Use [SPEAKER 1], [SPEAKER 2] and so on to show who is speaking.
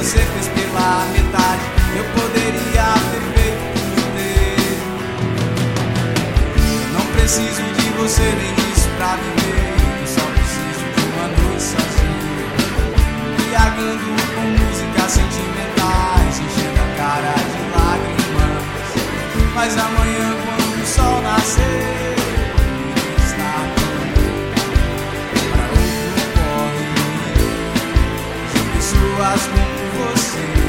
[SPEAKER 1] você fez pela metade, eu poderia ter feito por inteiro. Eu não preciso de você nem isso pra viver, eu só preciso de uma noite sozinho, embriagando com músicas sentimentais, enchendo a cara de lágrimas. Mas amanhã, quando o sol nascer, está para outro corre de pessoas como você.